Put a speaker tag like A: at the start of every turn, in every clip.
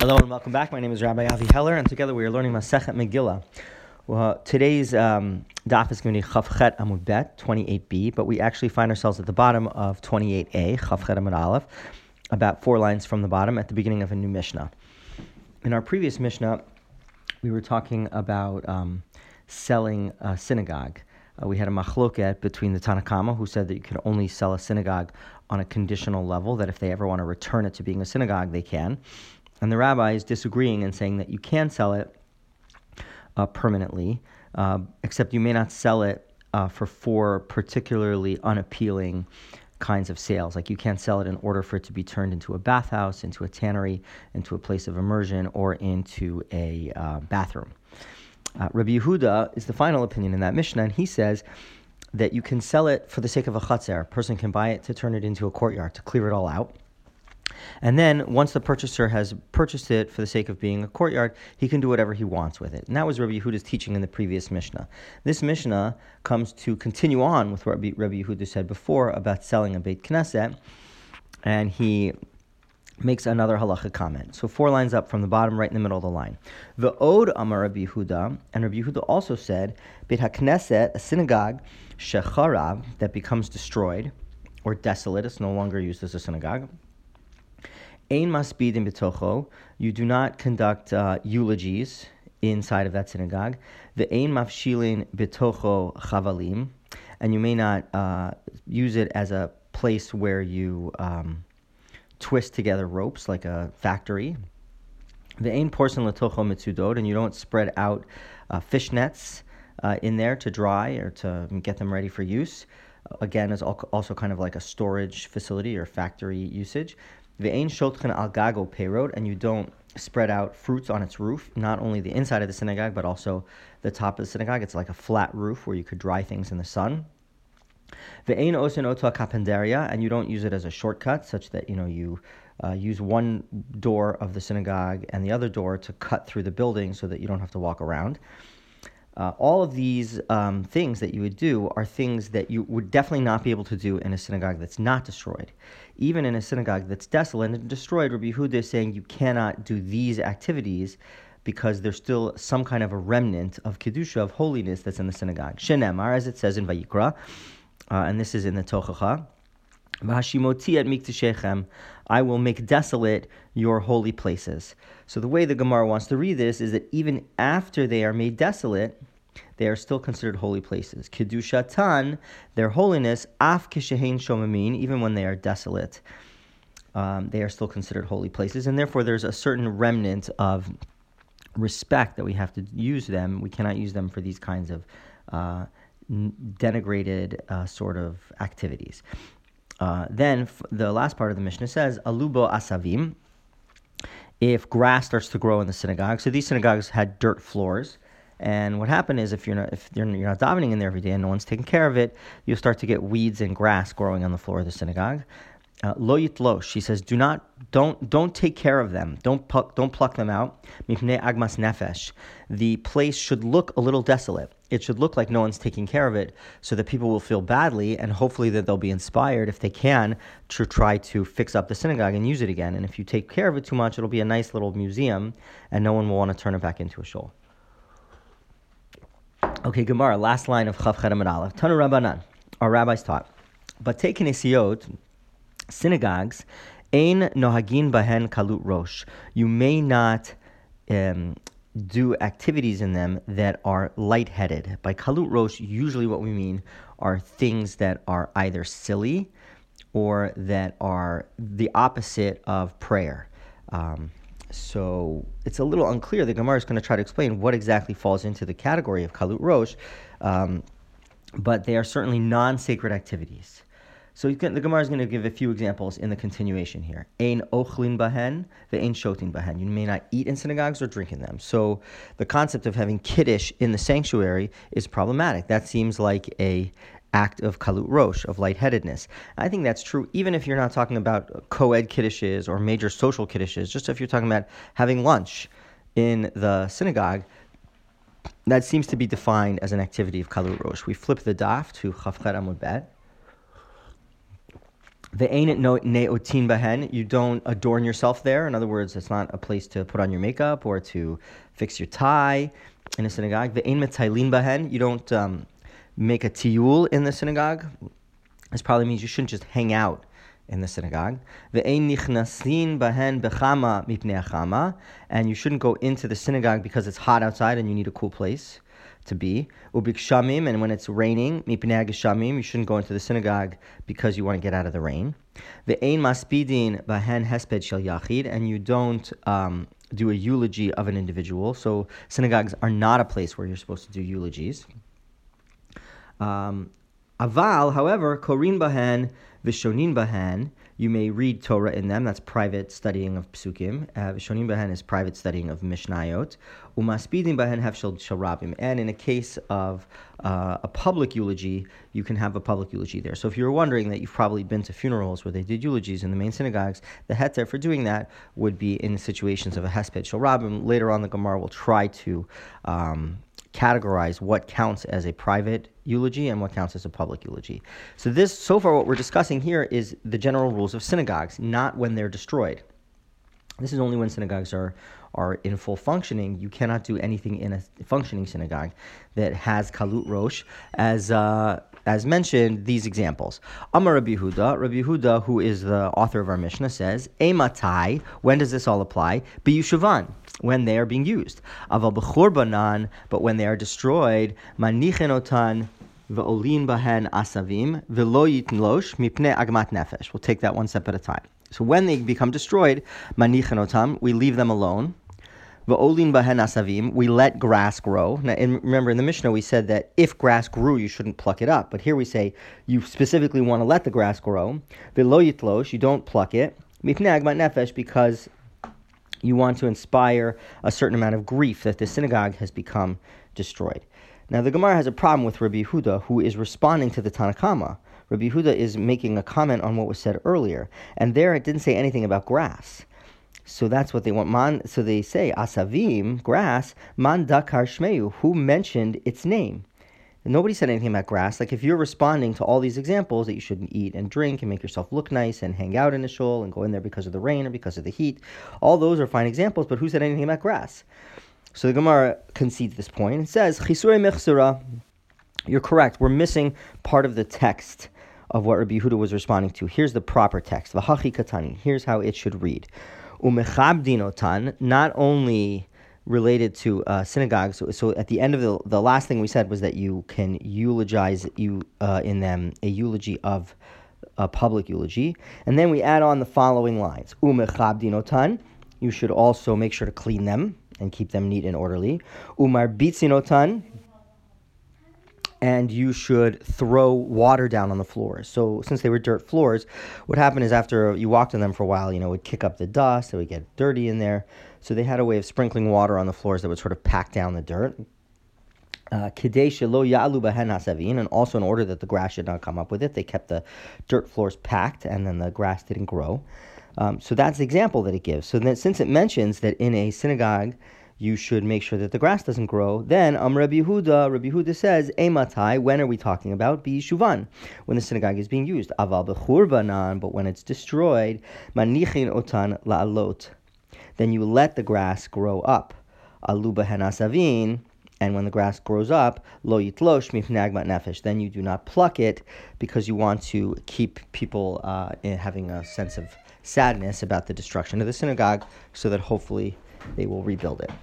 A: Hello and welcome back. My name is Rabbi Avi Heller, and together we are learning Masechet Megillah. Well, today's daf is going to be Chaf Chet Amud Bet, 28b, but we actually find ourselves at the bottom of 28a, Chaf Chet Amud Aleph, about 4 lines from the bottom at the beginning of a new Mishnah. In our previous Mishnah, we were talking about selling a synagogue. We had a machloket between the Tanna Kama, who said that you could only sell a synagogue on a conditional level, that if they ever want to return it to being a synagogue, they can. And the rabbi is disagreeing and saying that you can sell it permanently, except you may not sell it for 4 particularly unappealing kinds of sales. Like you can't sell it in order for it to be turned into a bathhouse, into a tannery, into a place of immersion, or into a bathroom. Rabbi Yehuda is the final opinion in that Mishnah, and he says that you can sell it for the sake of a chatzer. A person can buy it to turn it into a courtyard, to clear it all out. And then, once the purchaser has purchased it for the sake of being a courtyard, he can do whatever he wants with it. And that was Rabbi Yehuda's teaching in the previous Mishnah. This Mishnah comes to continue on with what Rabbi Yehuda said before about selling a Beit Knesset, and he makes another halacha comment. So 4 lines up from the bottom, right in the middle of the line. Ve'od amar Rabbi Yehuda, and Rabbi Yehuda also said, Beit HaKnesset, a synagogue, shecharav, that becomes destroyed, or desolate, it's no longer used as a synagogue. Ein masbidin b'tocho, you do not conduct eulogies inside of that synagogue. The ein mafshilin b'tocho chavalim, and you may not use it as a place where you twist together ropes like a factory. The ein porson letocho mitzudot, and you don't spread out fish nets in there to dry or to get them ready for use. Again, is also kind of like a storage facility or factory usage. Ve'ein shotchen al gago peirot, and you don't spread out fruits on its roof, not only the inside of the synagogue, but also the top of the synagogue. It's like a flat roof where you could dry things in the sun. Ve'ein osen oto kapendaria, and you don't use it as a shortcut, such that you use one door of the synagogue and the other door to cut through the building so that you don't have to walk around. All of these things that you would do are things that you would definitely not be able to do in a synagogue that's not destroyed. Even in a synagogue that's desolate and destroyed, Rabbi Yehuda is saying you cannot do these activities because there's still some kind of a remnant of kedusha, of holiness, that's in the synagogue. Shenemar, as it says in Vayikra, and this is in the Tochacha, V'hashimoti et miktashechem, I will make desolate your holy places. So the way the Gemara wants to read this is that even after they are made desolate, they are still considered holy places. Kedushatan, their holiness, af kishehein shomamin, even when they are desolate, they are still considered holy places, and therefore there's a certain remnant of respect that we have to use them. We cannot use them for these kinds of denigrated sort of activities. Then the last part of the Mishnah says, Alubo asavim, if grass starts to grow in the synagogue. So these synagogues had dirt floors, and what happened is if you're not davening in there every day and no one's taking care of it, you'll start to get weeds and grass growing on the floor of the synagogue. Lo yitlosh, she says, don't take care of them. Don't pluck them out. Mipnei agmas nefesh. The place should look a little desolate. It should look like no one's taking care of it, so that people will feel badly, and hopefully that they'll be inspired, if they can, to try to fix up the synagogue and use it again. And if you take care of it too much, it'll be a nice little museum, and no one will want to turn it back into a shul. Okay, Gemara, last line of Chaf Chet Amud Aleph. Tanu Rabbanan, our rabbis taught, but take kinesiot, synagogues, ein nohagin bahen kalut rosh. You may not do activities in them that are lightheaded. By kalut rosh, usually what we mean are things that are either silly or that are the opposite of prayer. So it's a little unclear. The Gemara is going to try to explain what exactly falls into the category of kalut rosh, but they are certainly non-sacred activities. So the Gemara is going to give a few examples in the continuation here. Ein ochlin bahen, ve'ein shotin bahen. You may not eat in synagogues or drink in them. So the concept of having kiddush in the sanctuary is problematic. That seems like a act of kalut rosh, of lightheadedness. I think that's true even if you're not talking about co-ed kiddushes or major social kiddushes, just if you're talking about having lunch in the synagogue, that seems to be defined as an activity of kalut rosh. We flip the daf to Chaf Chet Amud Bet. Ve'ein no ne'otin bahen, you don't adorn yourself there. In other words, it's not a place to put on your makeup or to fix your tie in a synagogue. Ve'ein metailin bahen, you don't make a tiyul in the synagogue. This probably means you shouldn't just hang out in the synagogue. Ve'ein nichnasin bahen bechama mipnei achama, and you shouldn't go into the synagogue because it's hot outside and you need a cool place to be. Ubikshamim, and when it's raining, mipnei geshamim, you shouldn't go into the synagogue because you want to get out of the rain. Ve'ein maspidin bahen hesped shel yachid, and you don't do a eulogy of an individual. So synagogues are not a place where you're supposed to do eulogies. Aval, however, korin bahen vishonin bahen, you may read Torah in them. That's private studying of psukim. Vishonin bahen is private studying of mishnayot. Umaspidin bahen hefshel sharabim. And in a case of a public eulogy, you can have a public eulogy there. So if you're wondering that you've probably been to funerals where they did eulogies in the main synagogues, the heter for doing that would be in situations of a hesped sharabim. Later on, the Gemara will try to categorize what counts as a private eulogy and what counts as a public eulogy. So far what we're discussing here is the general rules of synagogues, not when they're destroyed. This is only when synagogues are in full functioning. You cannot do anything in a functioning synagogue that has kalut rosh, as mentioned, these examples. Amar Rabbi Yehuda, who is the author of our Mishnah, says, Eimatai, when does this all apply? B'yushavan, when they are being used. Aval b'churbanan, but when they are destroyed, manichen otan v'olin bahen asavim v'lo yitlosh mipnei agmat nefesh. We'll take that one step at a time. So when they become destroyed, manichen otam, we leave them alone. V'olin bahen asavim, we let grass grow. Now, remember in the Mishnah we said that if grass grew, you shouldn't pluck it up. But here we say you specifically want to let the grass grow. V'lo yitlosh, you don't pluck it. Mipnei agmat nefesh, because you want to inspire a certain amount of grief that the synagogue has become destroyed. Now the Gemara has a problem with Rabbi Yehuda, who is responding to the Tanna Kama. Rabbi Yehuda is making a comment on what was said earlier, and there it didn't say anything about grass. So that's what they want. So they say, asavim, grass, man dakar shmeu, who mentioned its name? And nobody said anything about grass. Like if you're responding to all these examples that you shouldn't eat and drink and make yourself look nice and hang out in a shul and go in there because of the rain or because of the heat, all those are fine examples, but who said anything about grass? So the Gemara concedes this point and says, Chisurei mechsura, you're correct, we're missing part of the text of what Rabbi Yehuda was responding to. Here's the proper text, V'hachi katani, here's how it should read. Umechabdin otan, not only related to synagogues. So at the end of the last thing we said was that you can eulogize in them a eulogy of a public eulogy. And then we add on the following lines. Umechabdin otan, you should also make sure to clean them and keep them neat and orderly. Umarbitzin otan, and you should throw water down on the floors. So since they were dirt floors, what happened is after you walked on them for a while, it would kick up the dust, it would get dirty in there. So they had a way of sprinkling water on the floors that would sort of pack down the dirt. Kidei shelo ya'alu bahen hasavin, and also in order that the grass should not come up with it, they kept the dirt floors packed, and then the grass didn't grow. So that's the example that it gives. So then, since it mentions that in a synagogue you should make sure that the grass doesn't grow, then Rabbi Yehuda says, Eimatai, when are we talking about? B'yishuvan, when the synagogue is being used. Aval b'churbanan, but when it's destroyed, manichin otan la'alot, then you let the grass grow up. Alu bahen asavin, and when the grass grows up, lo yitlosh mipnei agmat nefesh, then you do not pluck it because you want to keep people having a sense of sadness about the destruction of the synagogue, so that hopefully they will rebuild it.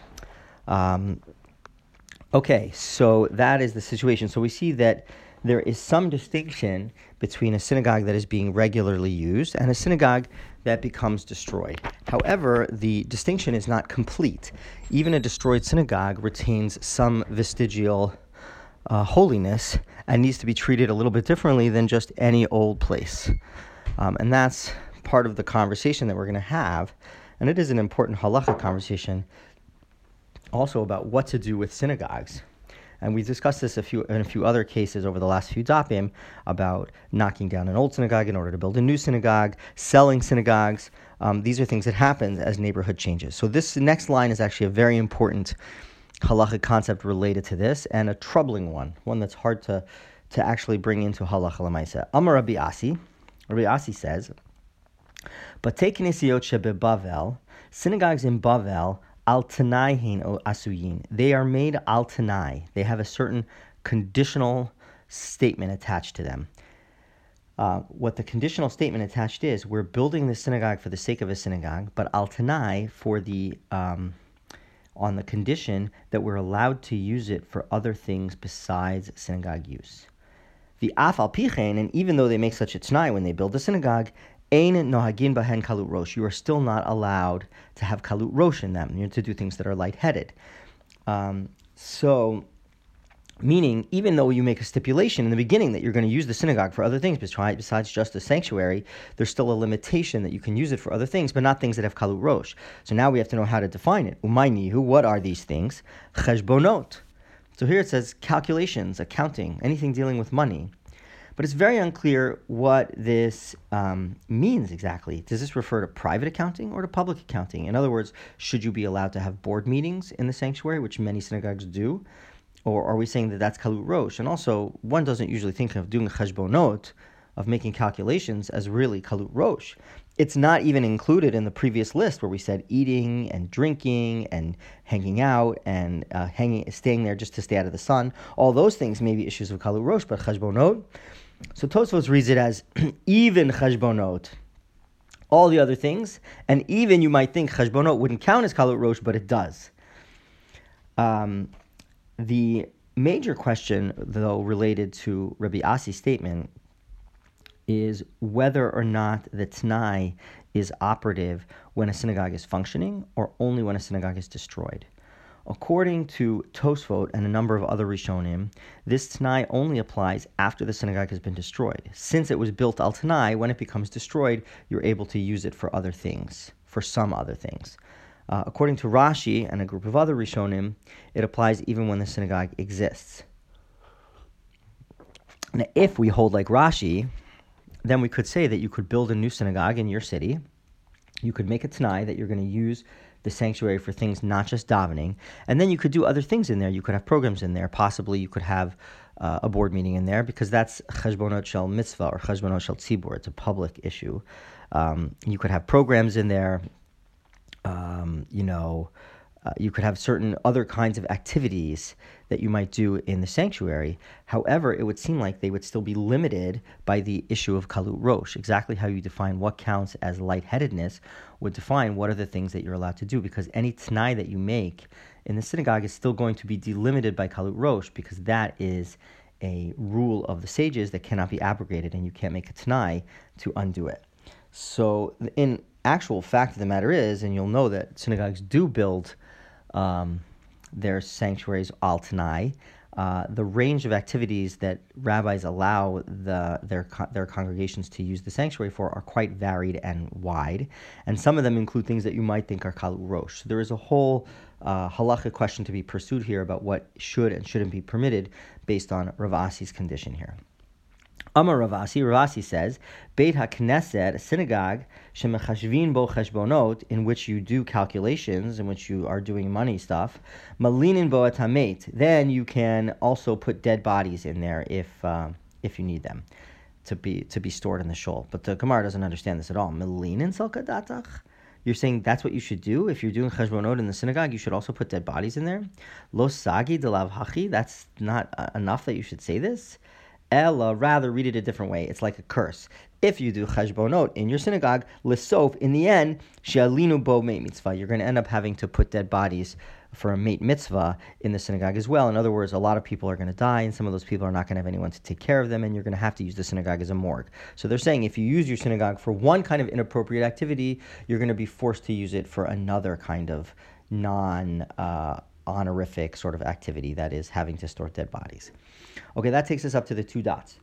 A: Okay, so that is the situation. So we see that there is some distinction between a synagogue that is being regularly used and a synagogue that becomes destroyed. However, the distinction is not complete. Even a destroyed synagogue retains some vestigial holiness and needs to be treated a little bit differently than just any old place. And that's part of the conversation that we're going to have. And it is an important halacha conversation also about what to do with synagogues. And we discussed this in a few other cases over the last few dapim about knocking down an old synagogue in order to build a new synagogue, selling synagogues. These are things that happen as neighborhood changes. So this next line is actually a very important halacha concept related to this, and a troubling one that's hard to actually bring into halacha l'maaseh. Amar Rabbi Asi. Rabbi Asi says, but take Knesiyot shebebavel, synagogues in Bavel, al tanai hein o asuyin. They are made al tanai. They have a certain conditional statement attached to them. What the conditional statement attached is, we're building the synagogue for the sake of a synagogue, but al tanai for the on the condition that we're allowed to use it for other things besides synagogue use. The af al pichen, and even though they make such a t'nai when they build the synagogue, ein nohagin bahen kalut rosh. You are still not allowed to have kalut rosh in them. You have to do things that are lightheaded. Meaning, even though you make a stipulation in the beginning that you're going to use the synagogue for other things besides just a sanctuary, there's still a limitation that you can use it for other things, but not things that have kalut rosh. So now we have to know how to define it. Umaynihu, what are these things? Cheshbonot. So here it says calculations, accounting, anything dealing with money. But it's very unclear what this means exactly. Does this refer to private accounting or to public accounting? In other words, should you be allowed to have board meetings in the sanctuary, which many synagogues do? Or are we saying that that's kalut rosh? And also, one doesn't usually think of doing cheshbonot, of making calculations, as really kalut rosh. It's not even included in the previous list where we said eating and drinking and hanging out and staying there just to stay out of the sun. All those things may be issues of kalut rosh, but cheshbonot. So Tosfos reads it as even cheshbonot, all the other things, and even you might think cheshbonot wouldn't count as kalut rosh, but it does. The major question, though, related to Rabbi Asi's statement is whether or not the t'nai is operative when a synagogue is functioning or only when a synagogue is destroyed. According to Tosfot and a number of other Rishonim, this t'nai only applies after the synagogue has been destroyed. Since it was built al t'nai, when it becomes destroyed, you're able to use it for other things, for some other things. According to Rashi and a group of other Rishonim, it applies even when the synagogue exists. Now, if we hold like Rashi, then we could say that you could build a new synagogue in your city. You could make a t'nai that you're going to use the sanctuary for things not just davening, and then you could do other things in there. You could have programs in there. Possibly you could have a board meeting in there, because that's cheshbonot shel mitzvah or cheshbonot shel tzibur. It's a public issue. You could have programs in there. You could have certain other kinds of activities that you might do in the sanctuary. However, it would seem like they would still be limited by the issue of kalut rosh. Exactly how you define what counts as lightheadedness would define what are the things that you're allowed to do, because any t'nai that you make in the synagogue is still going to be delimited by kalut rosh, because that is a rule of the sages that cannot be abrogated, and you can't make a t'nai to undo it. So in actual fact of the matter is, and you'll know that synagogues do build their sanctuaries al t'nai, the range of activities that rabbis allow their congregations to use the sanctuary for are quite varied and wide, and some of them include things that you might think are kalut rosh. So there is a whole halachic question to be pursued here about what should and shouldn't be permitted based on Rav Asi's condition here. Amar Rav Asi says, Beit HaKnesset, a synagogue, shemechashvin bo cheshbonot, in which you do calculations, in which you are doing money stuff, malinin bo et hamet, then you can also put dead bodies in there if you need them to be stored in the shul. But the Gemara doesn't understand this at all. Malinin salka datach? You're saying that's what you should do? If you're doing cheshbonot in the synagogue, you should also put dead bodies in there? Lo sagi de lav hachi? That's not enough that you should say this? Ella, rather read it a different way. It's like a curse. If you do cheshbonot in your synagogue, lisof, in the end, she'alinu bo meit mitzvah. You're going to end up having to put dead bodies for a meit mitzvah in the synagogue as well. In other words, a lot of people are going to die, and some of those people are not going to have anyone to take care of them, and you're going to have to use the synagogue as a morgue. So they're saying if you use your synagogue for one kind of inappropriate activity, you're going to be forced to use it for another kind of honorific sort of activity, that is having to store dead bodies. Okay, that takes us up to the 2 dots.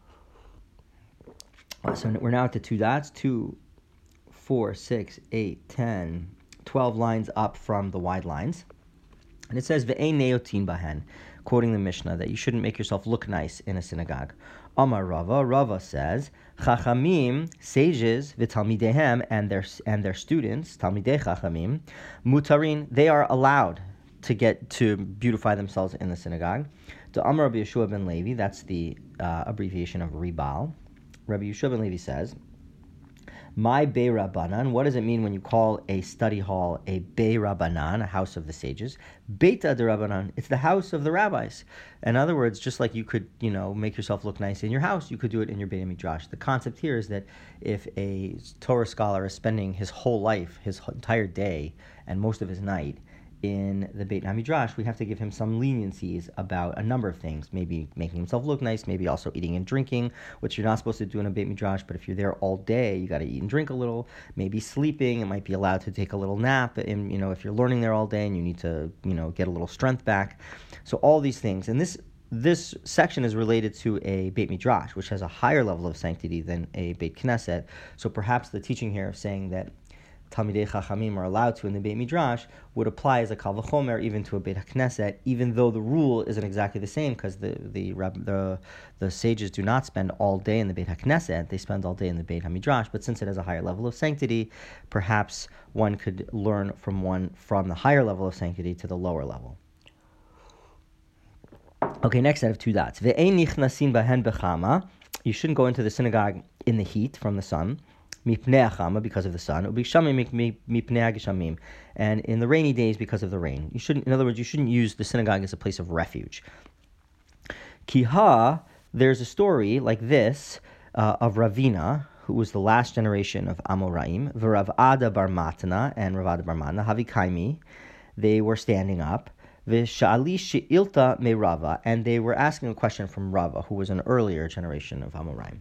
A: So we're now at the 2 dots, 2, 4, 6, 8, 10, 12 lines up from the wide lines. And it says, Ve'ein neotin bahen, quoting the Mishnah, that you shouldn't make yourself look nice in a synagogue. Amar Rava says, Chachamim, sages, v'talmidehem, and their students, talmidei chachamim, mutarin, they are allowed to get to beautify themselves in the synagogue. To Amar Rabbi Yeshua ben Levi, that's the abbreviation of Ribal. Rabbi Yehoshua ben Levi says, my Bey Rabbanan, what does it mean when you call a study hall a Bey Rabbanan, a house of the sages? Beta de Rabbanan, it's the house of the rabbis. In other words, just like you could, make yourself look nice in your house, you could do it in your Beit HaMidrash. The concept here is that if a Torah scholar is spending his whole life, his entire day, and most of his night in the Beit HaMidrash, we have to give him some leniencies about a number of things. Maybe making himself look nice, maybe also eating and drinking, which you're not supposed to do in a Beit Midrash, but if you're there all day, you got to eat and drink a little. Maybe sleeping, it might be allowed to take a little nap, and, if you're learning there all day and you need to, get a little strength back. So all these things. And this section is related to a Beit Midrash, which has a higher level of sanctity than a Beit Knesset. So perhaps the teaching here of saying that Talmidei Chachamim are allowed to in the Beit Midrash would apply as a Kal V'chomer even to a Beit HaKnesset, even though the rule isn't exactly the same, because the sages do not spend all day in the Beit HaKnesset, they spend all day in the Beit HaMidrash, but since it has a higher level of sanctity, perhaps one could learn from the higher level of sanctity to the lower level. Okay, next I have two dots. Ve'ein nichnasin bahen bechama, you shouldn't go into the synagogue in the heat from the sun, because of the sun, and in the rainy days because of the rain. You shouldn't use the synagogue as a place of refuge. Kiha, there's a story like this of Ravina, who was the last generation of Amoraim, V'Rav Ada bar Matana and Rav Ada bar Matana, Havikaimi, they were standing up, V'Sha'ali she'ilta me Rava, and they were asking a question from Rava, who was an earlier generation of Amoraim.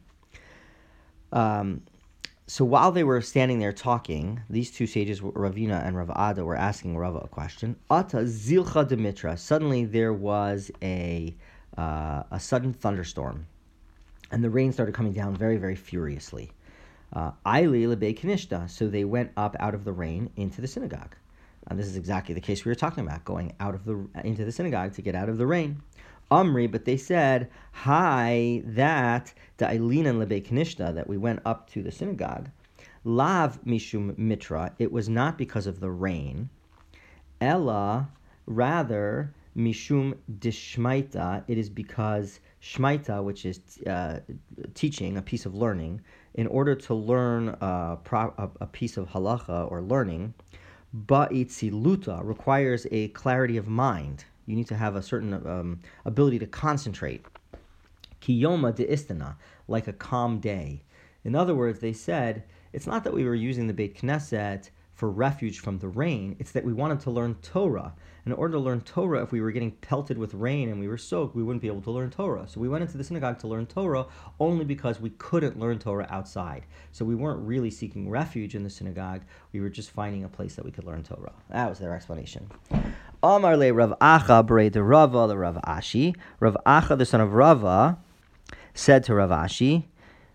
A: So while they were standing there talking, these two sages, Ravina and Rav Ada, were asking Rava a question. Ata zilcha demitra. Suddenly there was a sudden thunderstorm, and the rain started coming down very, very furiously. Aili lebei kinishta. So they went up out of the rain into the synagogue. And this is exactly the case we were talking about, going into the synagogue to get out of the rain. Amri, but they said, hi, that da'ilinan lebei kinishta, that we went up to the synagogue, lav mishum mitra, it was not because of the rain, ella, rather, mishum dishmaita, it is because shmaita, which is teaching, a piece of learning, in order to learn a piece of halacha or learning, ba'itziluta, requires a clarity of mind. You need to have a certain ability to concentrate. Kiyoma de istana, like a calm day. In other words, they said, it's not that we were using the Beit Knesset for refuge from the rain, it's that we wanted to learn Torah. In order to learn Torah, if we were getting pelted with rain and we were soaked, we wouldn't be able to learn Torah. So we went into the synagogue to learn Torah only because we couldn't learn Torah outside. So we weren't really seeking refuge in the synagogue, we were just finding a place that we could learn Torah. That was their explanation. Amar le Rav Acha b'rei de Rava the Rav Ashi. Rav Acha, the son of Rava, said to Rav Ashi,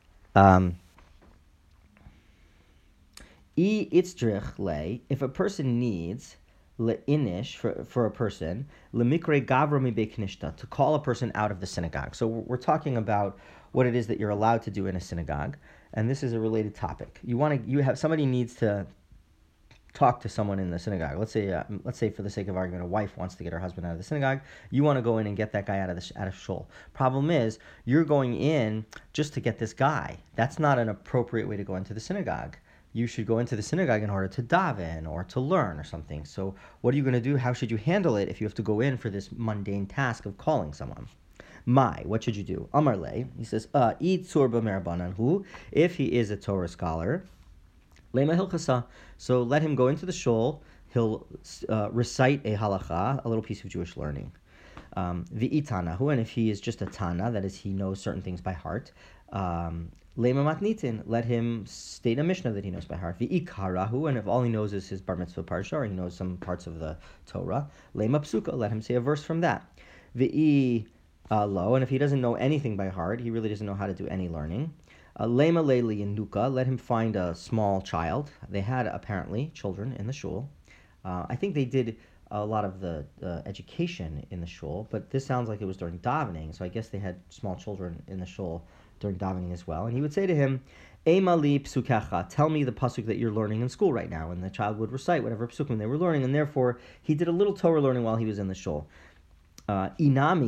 A: if a person needs le'inish for a person, lemikre gavra mi beit knishta, to call a person out of the synagogue. So we're talking about what it is that you're allowed to do in a synagogue, and this is a related topic. Somebody needs to talk to someone in the synagogue. Let's say for the sake of argument, a wife wants to get her husband out of the synagogue. You want to go in and get that guy out of shul. Problem is, you're going in just to get this guy. That's not an appropriate way to go into the synagogue. You should go into the synagogue in order to daven or to learn or something. So what are you going to do? How should you handle it if you have to go in for this mundane task of calling someone? What should you do? Amar le, he says, Itzur b'merabanan hu, if he is a Torah scholar, lema hilchasa, so let him go into the shul, he'll recite a halacha, a little piece of Jewish learning. V'itanahu, and if he is just a tana, that is, he knows certain things by heart, Lema matnitin, let him state a mishnah that he knows by heart. V'ikarahu, and if all he knows is his bar mitzvah parsha, or he knows some parts of the Torah, lema psuka, let him say a verse from that. V'i lo, and if he doesn't know anything by heart, he really doesn't know how to do any learning. Lema leili nuka, let him find a small child. They had apparently children in the shul. I think they did a lot of the education in the shul, but this sounds like it was during davening, so I guess they had small children in the shul during davening as well. And he would say to him, Eimali psukecha, tell me the pasuk that you're learning in school right now. And the child would recite whatever psukim they were learning, and therefore he did a little Torah learning while he was in the shul. Inami,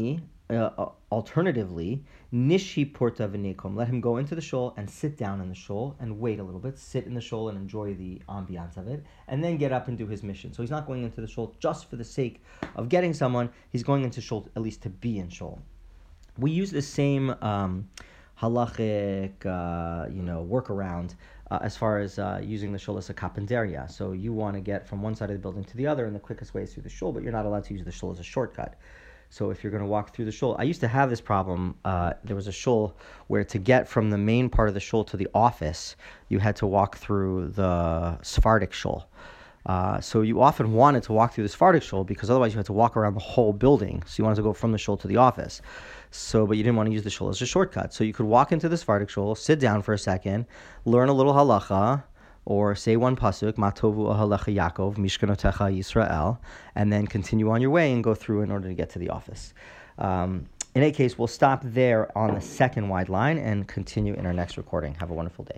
A: Alternatively, nishi porta v'nekom, let him go into the shul and sit down in the shul and wait a little bit, sit in the shul and enjoy the ambiance of it, and then get up and do his mission. So he's not going into the shul just for the sake of getting someone, he's going into shul at least to be in shul. We use the same halachic, workaround as far as using the shul as a kapenderia. So you want to get from one side of the building to the other, and the quickest way is through the shul, but you're not allowed to use the shul as a shortcut. So if you're going to walk through the shul, I used to have this problem. There was a shul where to get from the main part of the shul to the office, you had to walk through the Sephardic shul. So you often wanted to walk through the Sephardic shul because otherwise you had to walk around the whole building. So you wanted to go from the shul to the office. But you didn't want to use the shul as a shortcut. So you could walk into the Sephardic shul, sit down for a second, learn a little halacha, or say one pasuk, Matovu ahalecha Yaakov, Mishkanotecha Yisrael, and then continue on your way and go through in order to get to the office. In any case, we'll stop there on the second wide line and continue in our next recording. Have a wonderful day.